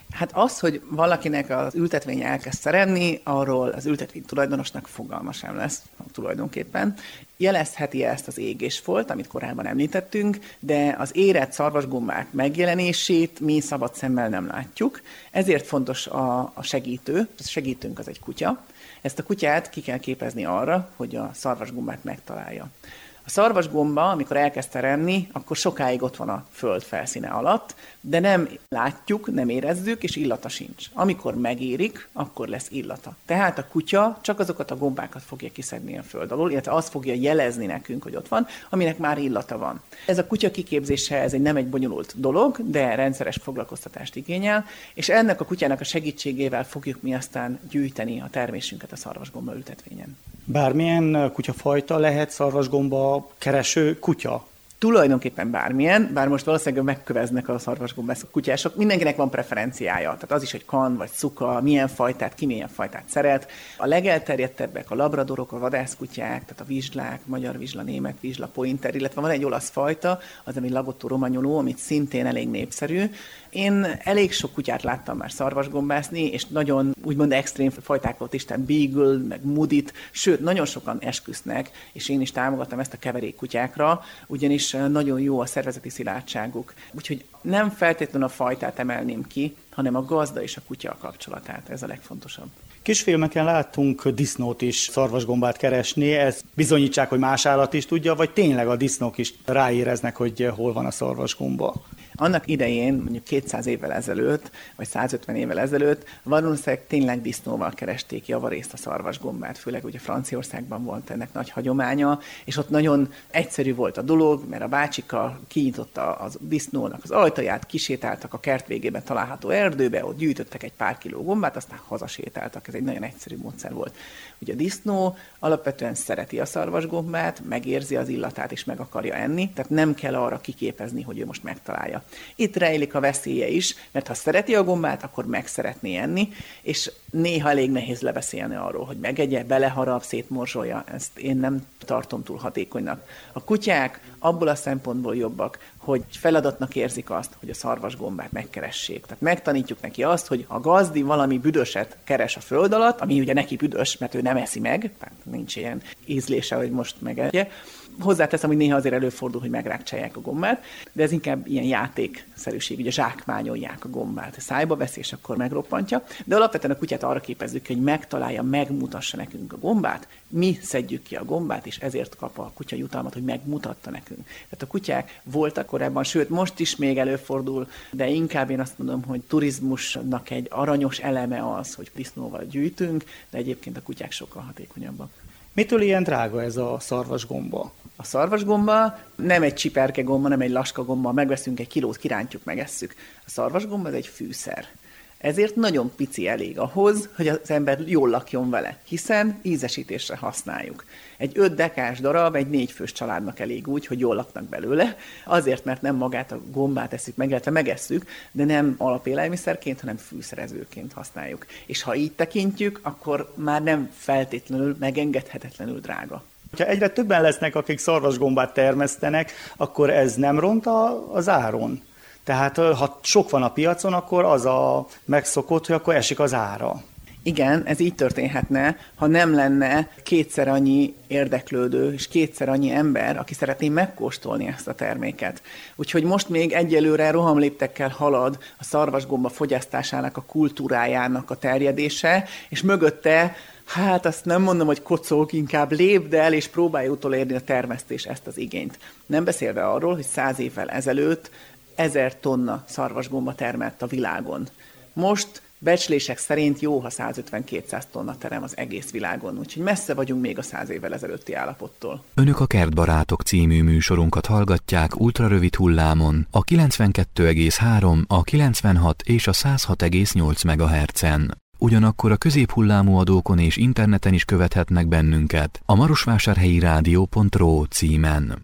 Hát az, hogy valakinek az ültetvény elkezd szerenni, arról az ültetvény tulajdonosnak fogalma sem lesz tulajdonképpen. Jelezheti ezt az égésfolt, amit korábban említettünk, de az érett szarvasgombák megjelenését mi szabad szemmel nem látjuk. Ezért fontos a, a segítő, a segítőnk az egy kutya. Ezt a kutyát ki kell képezni arra, hogy a szarvasgombát megtalálja. A szarvasgomba, amikor elkezd teremni, akkor sokáig ott van a föld felszíne alatt, de nem látjuk, nem érezzük, és illata sincs. Amikor megérik, akkor lesz illata. Tehát a kutya csak azokat a gombákat fogja kiszedni a föld alól, illetve azt fogja jelezni nekünk, hogy ott van, aminek már illata van. Ez a kutya kiképzése, ez egy nem egy bonyolult dolog, de rendszeres foglalkoztatást igényel, és ennek a kutyának a segítségével fogjuk mi aztán gyűjteni a termésünket a szarvasgomba ültetvényen. Bármilyen kutyafajta lehet szarvasgomba kereső kutya? Tulajdonképpen bármilyen, bár most valószínűleg megköveznek a szarvasgombász kutyások, mindenkinek van preferenciája. Tehát az is, hogy kan vagy szuka, milyen fajtát, ki milyen fajtát szeret. A legelterjedtebbek a labradorok, a vadászkutyák, tehát a vizslák, magyar vizsla, német vizsla, pointer, illetve van egy olasz fajta, az, ami Lagotto romagnolo, amit szintén elég népszerű. Én elég sok kutyát láttam már szarvasgombászni, és nagyon úgymond extrém fajtákat is, tehát beagle, meg mudit, sőt, nagyon sokan esküsznek, és én is támogatom ezt a keverék kutyákra, ugyanis nagyon jó a szervezeti szilárdságuk. Úgyhogy nem feltétlenül a fajtát emelném ki, hanem a gazda és a kutya a kapcsolatát, ez a legfontosabb. Kisfilmeken láttunk disznót is szarvasgombát keresni, ez bizonyítsák, hogy más állat is tudja, vagy tényleg a disznók is ráéreznek, hogy hol van a szarvasgomba? Annak idején, mondjuk kétszáz évvel ezelőtt, vagy százötven évvel ezelőtt valószínűleg tényleg disznóval keresték javarészt a szarvasgombát, főleg ugye Franciaországban volt ennek nagy hagyománya, és ott nagyon egyszerű volt a dolog, mert a bácsika kinyitotta a disznónak az ajtaját, kisétáltak a kert végében található erdőbe, ott gyűjtöttek egy pár kiló gombát, aztán hazasétáltak, ez egy nagyon egyszerű módszer volt. Ugye a disznó alapvetően szereti a szarvasgombát, megérzi az illatát és meg akarja enni, tehát nem kell arra kiképezni, hogy ő most megtalálja. Itt rejlik a veszélye is, mert ha szereti a gombát, akkor meg szeretné enni, és néha elég nehéz lebeszélni arról, hogy megegye, beleharap, szétmorzsolja, ezt én nem tartom túl hatékonynak. A kutyák abból a szempontból jobbak, hogy feladatnak érzik azt, hogy a szarvasgombát megkeressék. Tehát megtanítjuk neki azt, hogy a gazdi valami büdöset keres a föld alatt, ami ugye neki büdös, mert ő nem eszi meg, tehát nincs ilyen ízlése, hogy most megegye. Hozzáteszem, hogy néha azért előfordul, hogy megrákcsálják a gombát, de ez inkább ilyen játékszerűség, ugye zsákmányolják a gombát. Szájba veszi, és akkor megroppantja, de alapvetően a kutyát arra képezzük, hogy megtalálja, megmutassa nekünk a gombát, mi szedjük ki a gombát, és ezért kap a kutya jutalmat, hogy megmutatta nekünk. Tehát a kutyák voltak korábban, sőt most is még előfordul, de inkább én azt mondom, hogy turizmusnak egy aranyos eleme az, hogy disznóval gyűjtünk, de egyébként a kutyák sokkal hatékonyabbak. Mitől ilyen drága ez a szarvasgomba? A szarvasgomba nem egy csiperke gomba, nem egy laska gomba, megveszünk egy kilót, kirántjuk, megesszük. A szarvasgomba ez egy fűszer. Ezért nagyon pici elég ahhoz, hogy az ember jól lakjon vele, hiszen ízesítésre használjuk. Egy öt dekás darab egy négyfős családnak elég úgy, hogy jól laknak belőle, azért, mert nem magát a gombát eszük meg, illetve megesszük, de nem alapélelmiszerként, hanem fűszerezőként használjuk. És ha így tekintjük, akkor már nem feltétlenül megengedhetetlenül drága. Ha egyre többen lesznek, akik szarvasgombát termesztenek, akkor ez nem ront a, az áron? Tehát ha sok van a piacon, akkor az a megszokott, hogy akkor esik az ára. Igen, ez így történhetne, ha nem lenne kétszer annyi érdeklődő és kétszer annyi ember, aki szeretné megkóstolni ezt a terméket. Úgyhogy most még egyelőre rohamléptekkel halad a szarvasgomba fogyasztásának, a kultúrájának a terjedése, és mögötte, hát azt nem mondom, hogy kocog, inkább lépd el, és próbálj utolérni a termesztés ezt az igényt. Nem beszélve arról, hogy száz évvel ezelőtt ezer tonna szarvasgomba termelt a világon. Most becslések szerint jó, ha százötven-kétszáz tonna terem az egész világon, úgyhogy messze vagyunk még a száz évvel ezelőtti állapottól. Önök a Kertbarátok című műsorunkat hallgatják ultrarövid hullámon, a kilencvenkettő egész három, a kilencvenhat és a száz hat egész nyolc megahertzen. Ugyanakkor a középhullámú adókon és interneten is követhetnek bennünket a marosvásárhelyi rádió pont ro címen.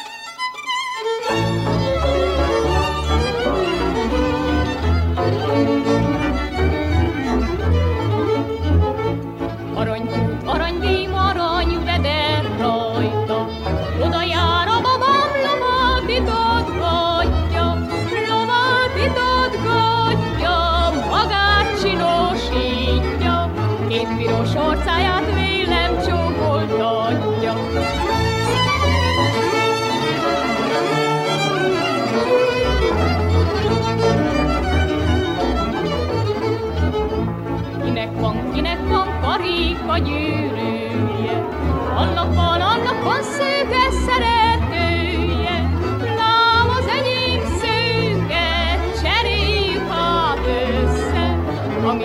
Aranykút, aranydím, aranyveder rajta, oda jár a babám, lovát itatgatja, lovát itatgatja,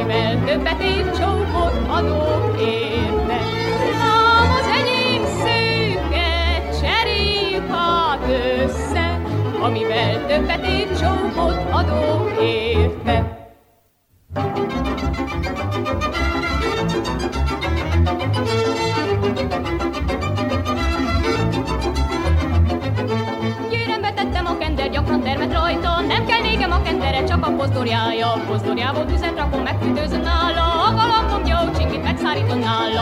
amivel többet ér csókot adok érte. Lám az enyém szőke, cseréljük át össze, amivel többet ér csókot adok érte. Győrömbe tettem a kender, gyakran termet rajta, nem kell nékem a kendere, csak a pozdorjája. Pozdorjából tüzet rakom, megfűtőzöm nála, a galambom gyógycsinkit megszárítom nála.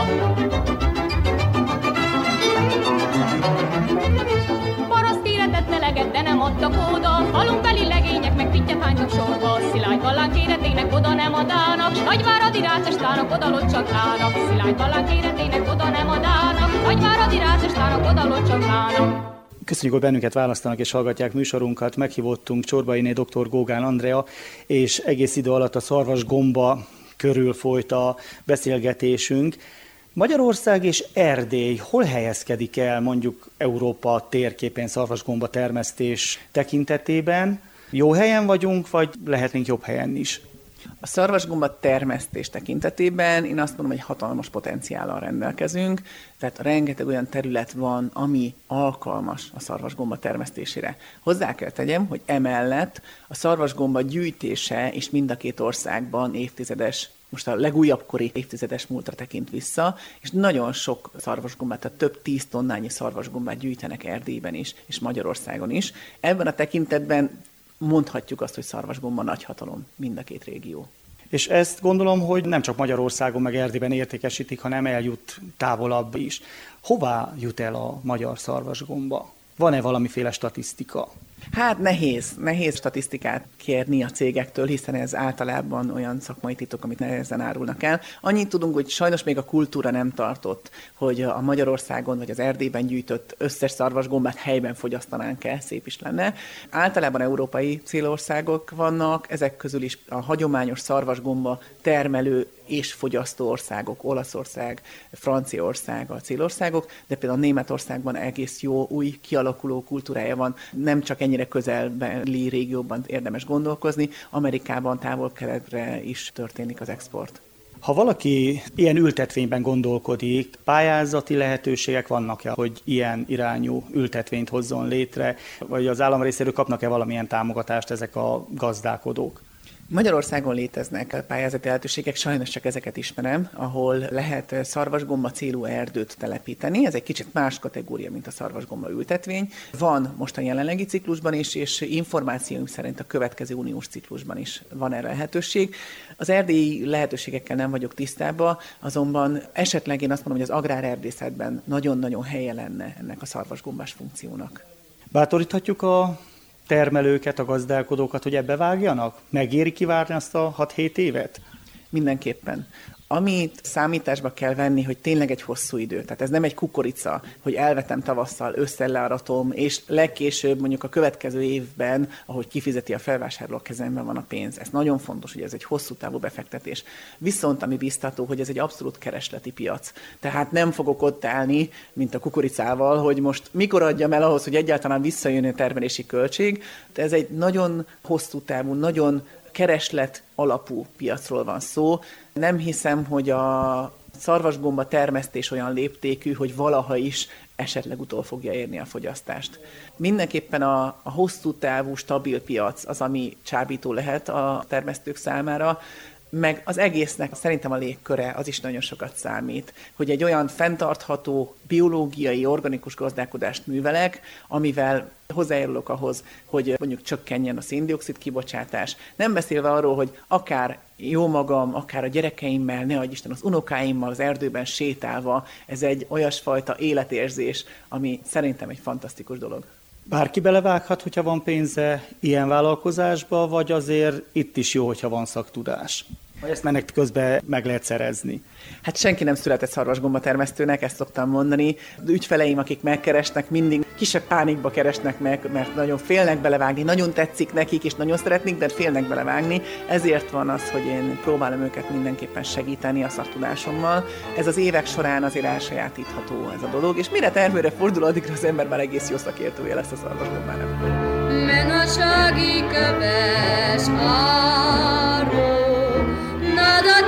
Paraszt éretett meleget, de nem adtak oda, falunkbeli legények meg pittyet hánytak sorba. Szilágy ballánk éretének oda nem adának, s nagyváradi rácestának odalott csak rának. Szilágy ballánk éretének oda nem adának, nagyváradi rácestának odalott csak rának. Köszönjük, hogy bennünket választanak és hallgatják műsorunkat. Meghívottunk Csorbainé dr. Gógán Andrea, és egész idő alatt a szarvasgomba körül folyt a beszélgetésünk. Magyarország és Erdély hol helyezkedik el mondjuk Európa térképén szarvasgomba termesztés tekintetében? Jó helyen vagyunk, vagy lehetnénk jobb helyen is? A szarvasgomba termesztés tekintetében én azt mondom, hogy hatalmas potenciállal rendelkezünk, tehát rengeteg olyan terület van, ami alkalmas a szarvasgomba termesztésére. Hozzá kell tegyem, hogy emellett a szarvasgomba gyűjtése is mind a két országban évtizedes, most a legújabb kori évtizedes múltra tekint vissza, és nagyon sok szarvasgombát, tehát több tíz tonnányi szarvasgombát gyűjtenek Erdélyben is, és Magyarországon is. Ebben a tekintetben mondhatjuk azt, hogy szarvasgomba nagyhatalom mind a két régió. És ezt gondolom, hogy nem csak Magyarországon meg Erdélyben értékesítik, hanem eljut távolabb is. Hová jut el a magyar szarvasgomba? Van-e valamiféle statisztika? Hát nehéz, nehéz statisztikát kérni a cégektől, hiszen ez általában olyan szakmai titok, amit nehezen árulnak el. Annyit tudunk, hogy sajnos még a kultúra nem tartott, hogy a Magyarországon vagy az Erdélyben gyűjtött összes szarvasgombát helyben fogyasztanánk el, szép is lenne. Általában európai célországok vannak, ezek közül is a hagyományos szarvasgomba termelő és fogyasztó országok, Olaszország, Franciaország a célországok, de például Németországban egész jó, új, kialakuló kultúrája van, nem csak ennyire közelbeli régióban érdemes gondolkozni, Amerikában, távol-keletre is történik az export. Ha valaki ilyen ültetvényben gondolkodik, pályázati lehetőségek vannak-e, hogy ilyen irányú ültetvényt hozzon létre, vagy az állam részéről kapnak-e valamilyen támogatást ezek a gazdálkodók? Magyarországon léteznek pályázati lehetőségek, sajnos csak ezeket ismerem, ahol lehet szarvasgomba célú erdőt telepíteni. Ez egy kicsit más kategória, mint a szarvasgomba ültetvény. Van most a jelenlegi ciklusban is, és információink szerint a következő uniós ciklusban is van erre lehetőség. Az erdélyi lehetőségekkel nem vagyok tisztában, azonban esetleg én azt mondom, hogy az agrárerdészetben nagyon-nagyon helye lenne ennek a szarvasgombás funkciónak. Bátoríthatjuk a termelőket, a gazdálkodókat, hogy ebbe vágjanak? Megéri kivárni azt a hat-hét évet? Mindenképpen. Amit számításba kell venni, hogy tényleg egy hosszú idő. Tehát ez nem egy kukorica, hogy elvetem tavasszal, ősszel learatom, és legkésőbb mondjuk a következő évben, ahogy kifizeti a felvásárló, a kezemben van a pénz. Ez nagyon fontos, hogy ez egy hosszú távú befektetés. Viszont ami biztató, hogy ez egy abszolút keresleti piac. Tehát nem fogok ott állni, mint a kukoricával, hogy most mikor adjam el ahhoz, hogy egyáltalán visszajön a termelési költség. De ez egy nagyon hosszú távú, nagyon kereslet alapú piacról van szó. Nem hiszem, hogy a szarvasgomba termesztés olyan léptékű, hogy valaha is esetleg utol fogja érni a fogyasztást. Mindenképpen a, a hosszú távú, stabil piac az, ami csábító lehet a termesztők számára, meg az egésznek szerintem a légköre az is nagyon sokat számít, hogy egy olyan fenntartható, biológiai, organikus gazdálkodást művelek, amivel hozzájárulok ahhoz, hogy mondjuk csökkenjen a szén-dioxid kibocsátás. Nem beszélve arról, hogy akár jó magam, akár a gyerekeimmel, ne adj Isten, az unokáimmal az erdőben sétálva, ez egy olyasfajta életérzés, ami szerintem egy fantasztikus dolog. Bárki belevághat, hogyha van pénze ilyen vállalkozásba, vagy azért itt is jó, hogyha van szaktudás? Vagy ezt menet közben meg lehet szerezni? Hát senki nem született szarvasgomba termesztőnek, ezt szoktam mondani. De ügyfeleim, akik megkeresnek, mindig kisebb pánikba keresnek meg, mert nagyon félnek belevágni, nagyon tetszik nekik, és nagyon szeretnék, de félnek belevágni. Ezért van az, hogy én próbálom őket mindenképpen segíteni a szaktudásommal. Ez az évek során azért elsajátítható ez a dolog, és mire termőre fordul, addigra az ember már egész jó szakértője lesz a szarvasgombának. Menasági köves áró, nada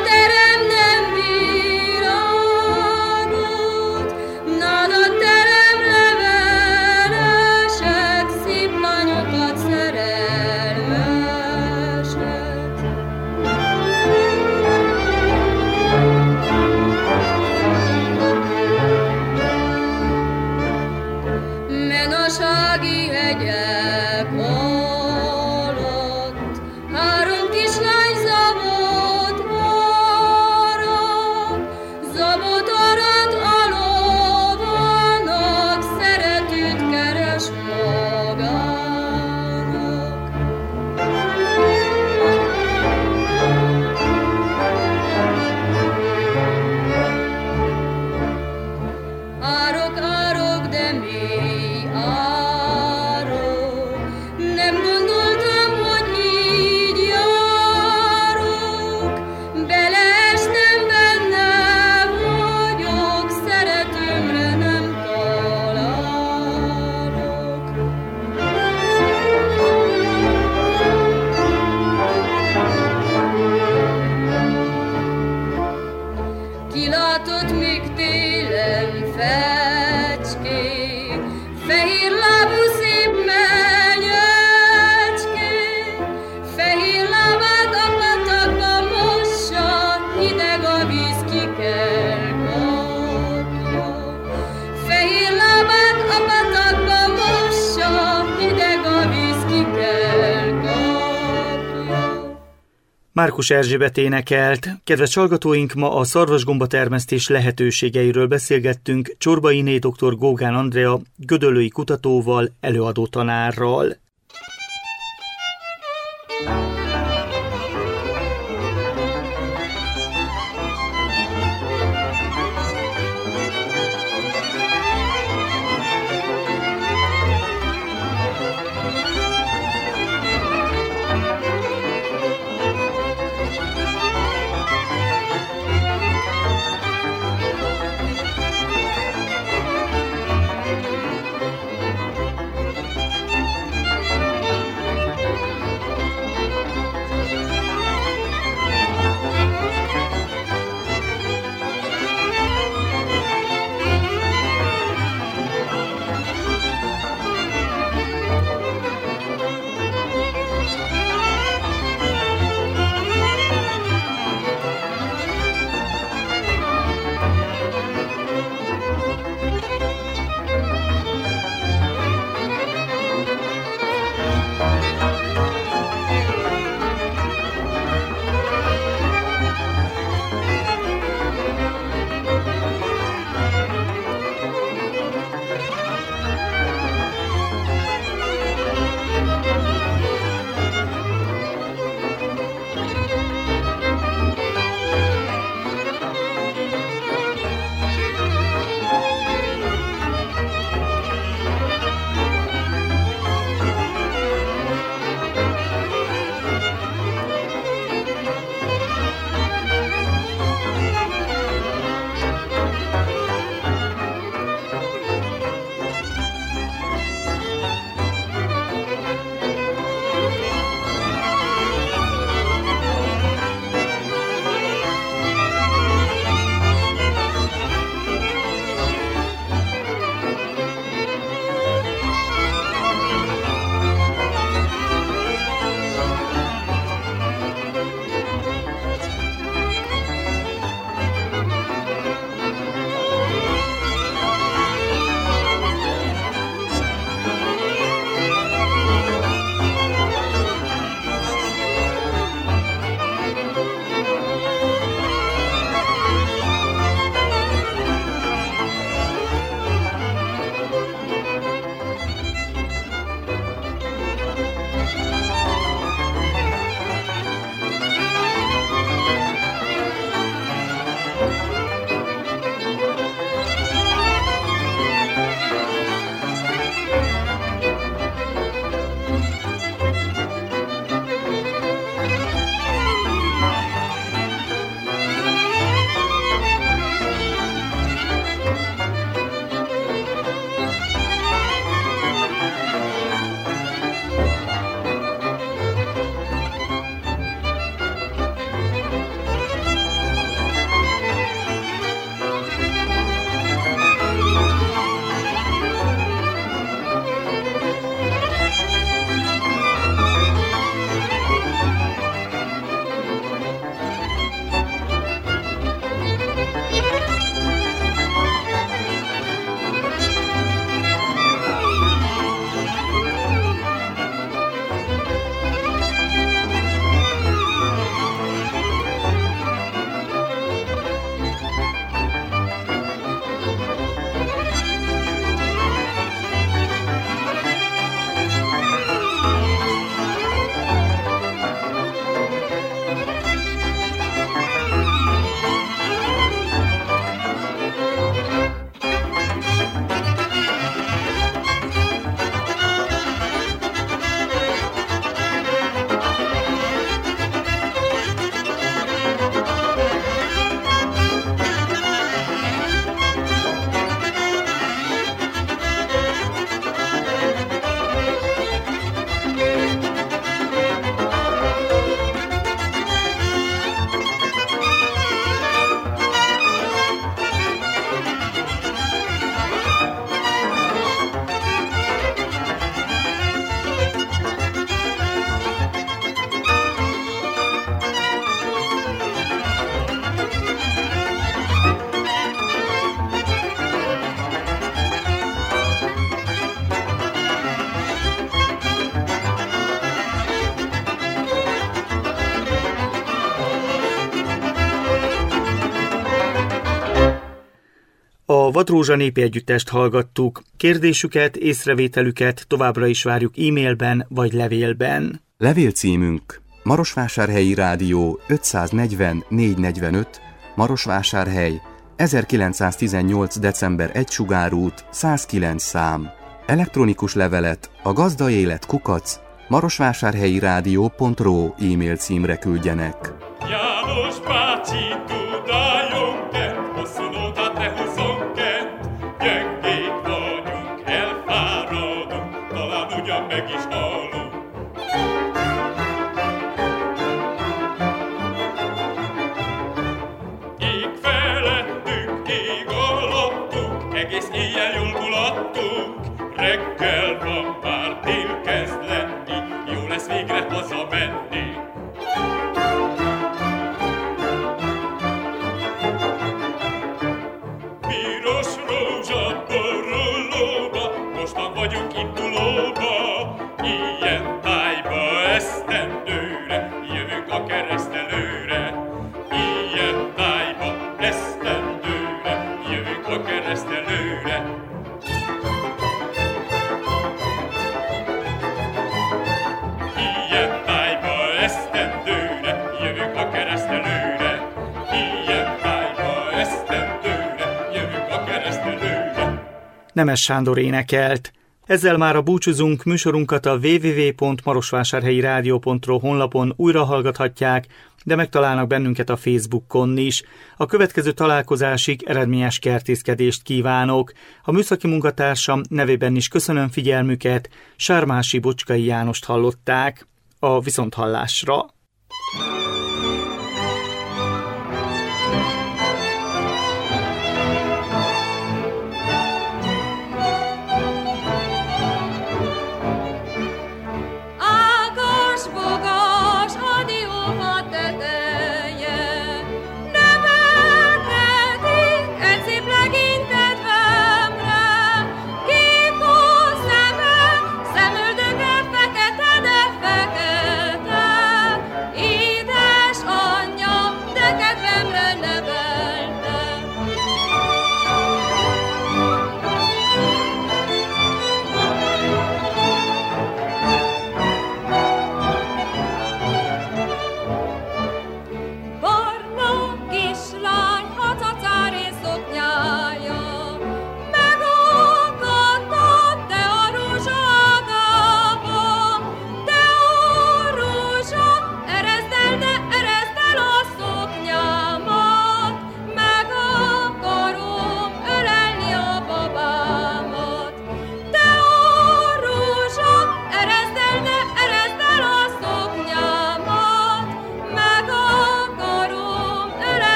Márkus Erzsébet énekelt. Kedves hallgatóink, ma a szarvasgomba termesztés lehetőségeiről beszélgettünk Csorba Iné dr. Gógán Andrea gödöllői kutatóval, előadó tanárral. A Vadrózsa népi együttest hallgattuk. Kérdésüket, észrevételüket továbbra is várjuk e-mailben vagy levélben. Levélcímünk Marosvásárhelyi Rádió ötszáznegyven négyszáznegyvenöt, Marosvásárhely, ezerkilencszáztizennyolc. december elseje sugárút, száz kilenc szám. Elektronikus levelet a gazdaélet kukac marosvásárhelyi rádió pont ro e-mail címre küldjenek. János bácsi, tudáljon kent, hosszú nótát ne húzzon kent. Gyengék vagyunk, elfáradunk, talán ugyan meg is halunk. Ég felettünk, ég alattunk, egész éjjel jól mulattunk. Reggel van, már dél kezd lenni, jó lesz végre hazamenni. Piros rózsa borulóba, mostan vagyunk indulóba. Ilyen tájba esztendőre, jövünk a keresztelőre. Ilyen tájba esztendőre, jövünk a keresztelőre. Ilyen tájba esztendőre, jövünk a keresztelőre. Ilyen tájba esztendőre, jövünk a keresztelőre. Nemes Sándor énekelt. Ezzel már a búcsúzunk, műsorunkat a double-u double-u double-u pont marosvásárhelyi rádió pont ro honlapon újra hallgathatják, de megtalálnak bennünket a Facebookon is. A következő találkozásig eredményes kertészkedést kívánok. A műszaki munkatársam nevében is köszönöm figyelmüket, Sármási Bocskai Jánost hallották. A viszonthallásra.